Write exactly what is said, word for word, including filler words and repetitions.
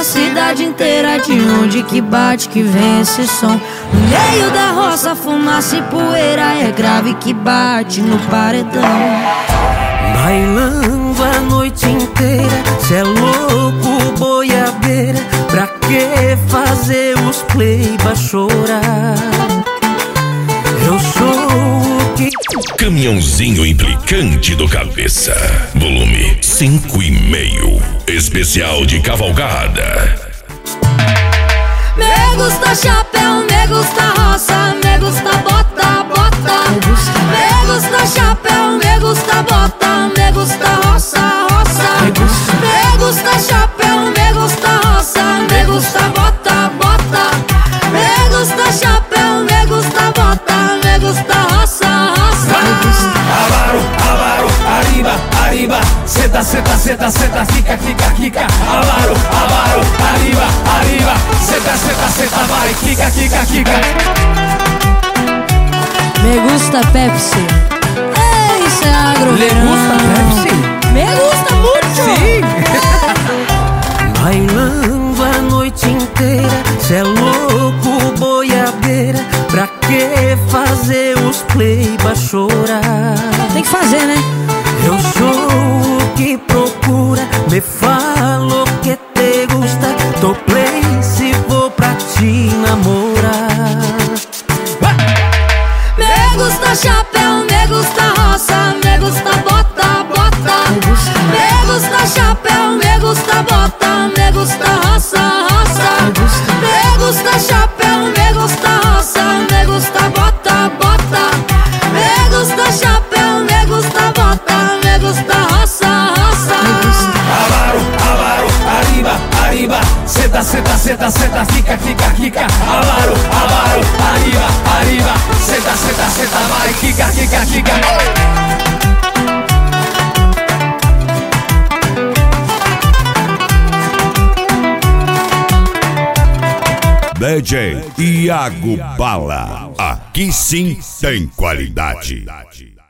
a cidade inteira de onde que bate que vem esse som. No meio da roça, fumaça e poeira, é grave que bate no paredão. Bailando a noite inteira, cê é louco, boiadeira. Pra que fazer os pleiba chorar? Eu sou o que... Caminhãozinho implicante do Cabeça, volume cinco e meio, especial de cavalgada. Me gusta chapéu, me gusta roça, me gusta bota, bota. Me gusta chapéu, me gusta bota, me gusta roça, roça. Me gusta chapéu, me gusta roça, me gusta bota, bota. Me gusta chapéu, me gusta bota, me gusta roça, roça. Avaro, avaro, arriba, arriba. Seta, seta, seta, seta, fica, fica, fica. Avaro, avaro, arriba, arriba. Seta, seta, seta, vai, fica, fica, fica. Me gusta Pepsi. Ei, isso é agro. Le gusta Pepsi? Me gusta muito. Sim. Bailando a noite inteira, cê é louco, boiadeira. Pra que fazer os pleiba chorar? Tem que fazer, né? Eu sou o que procura, me fala o que te gusta. Tô play se vou pra te namorar. Me gusta chapéu, me gusta roça, me gusta bota, bota. Me gusta chapéu, me gusta bota, me gusta roça, roça. Me gusta chapéu, me gusta roça, me gusta bota, bota. Me gusta chapéu, me gusta bota, me gusta roça, roça. Avaro, avaro, arriba, arriba. Seta, seta, seta, seta, fica, fica, fica. Avaro, avaro, arriba, arriba. Seta, seta, seta, vai, fica, fica, fica. D J Iago Bala, aqui sim tem qualidade.